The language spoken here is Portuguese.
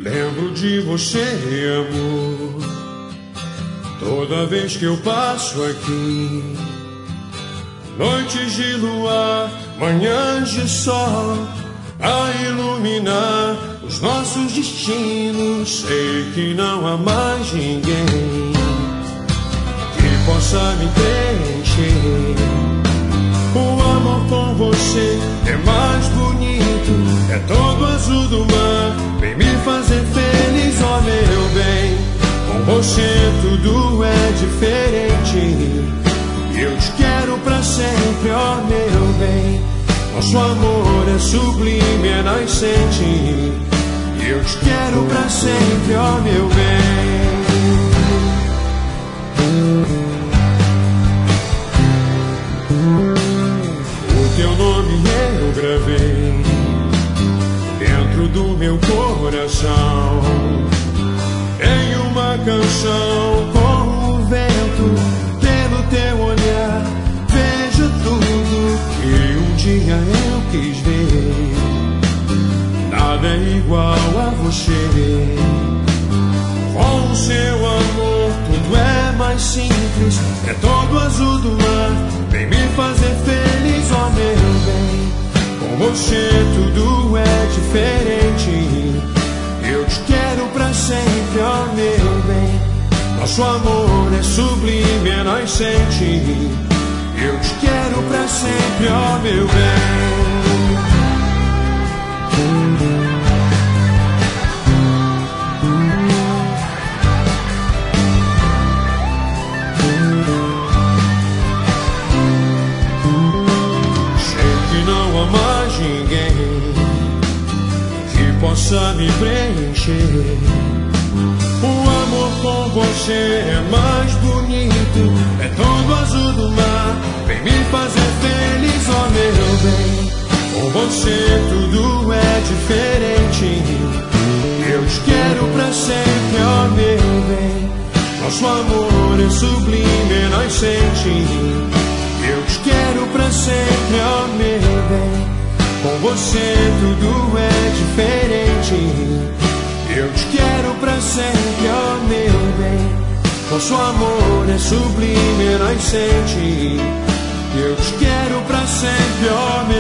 Lembro de você, amor, toda vez que eu passo aqui. Noites de luar, manhãs de sol, a iluminar os nossos destinos. Sei que não há mais ninguém que possa me preencher. O amor com você é mais bonito, é todo azul do mar, vem me fazer feliz, ó meu bem. Com você tudo é diferente, eu te quero pra sempre, ó meu bem. Nosso amor é sublime, é nascente, eu te quero pra sempre, ó meu bem. O teu nome eu gravei dentro do meu coração, em uma canção com o vento. Pelo teu olhar vejo tudo que um dia eu quis ver. Nada é igual a você. Com o seu amor tudo é mais simples, é todo azul do mar, vem me fazer feliz, ó meu bem. Com você tudo é diferente, eu te quero pra sempre, ó meu bem. Nosso amor é sublime, é nascente, eu te quero pra sempre, ó meu bem. Mais ninguém que possa me preencher. O amor com você é mais bonito, é todo azul do mar, vem me fazer feliz, ó meu bem. Com você tudo é diferente, eu te quero pra sempre, ó meu bem. Nosso amor é sublime, é nascente, eu te quero pra sempre, ó meu bem. Com você tudo é diferente, eu te quero pra sempre, ó meu bem. Nosso amor é sublime, é nascente, eu te quero pra sempre, ó meu bem.